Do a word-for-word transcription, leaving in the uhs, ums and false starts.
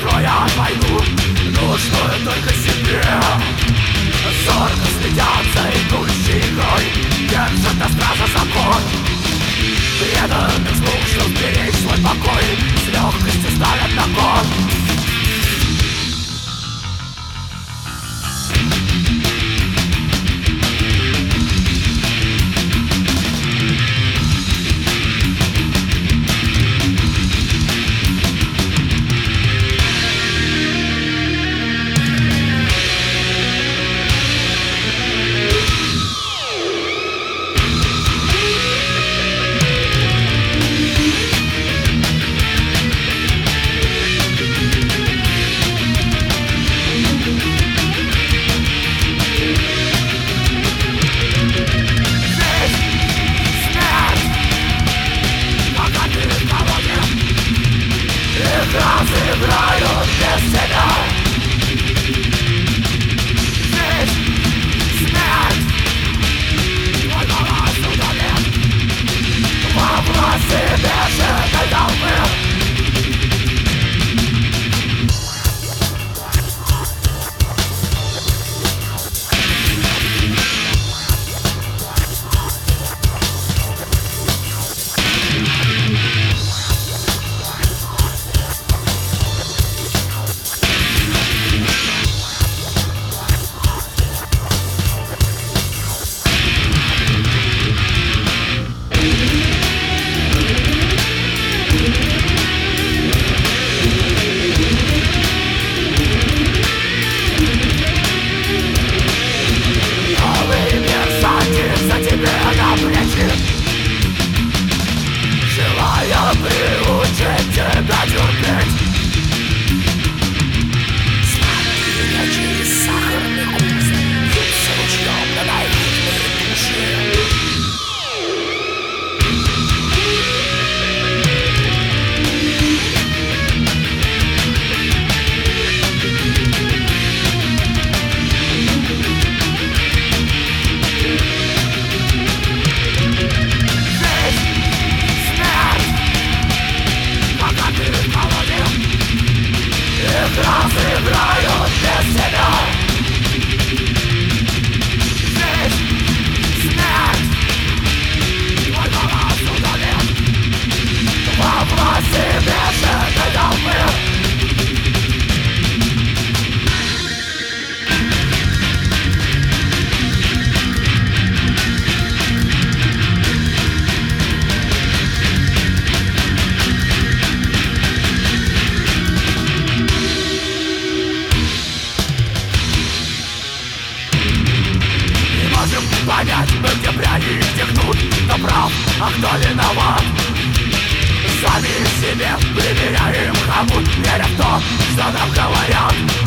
строят войну, нужную только себе. Зорко следят за идущей игрой, держат на страже закон. Преданных слуг, что сберечь свой покой, с легкостью ставят на кон. Разыграют без тебя. Жизнь, смерть, твой голос удален во власти бешеной толпы. Желая приучить тебя терпеть. Смотри через сахарный куст, льются ручьем на наивные души. Разыграют без тебя. Жизнь, смерть, твой голос удален во власти бешеной толпы. Понять, мы где пряни, где кнут, кто прав, а кто виноват. Сами себе примеряем хомут, веря в то, что нам говорят.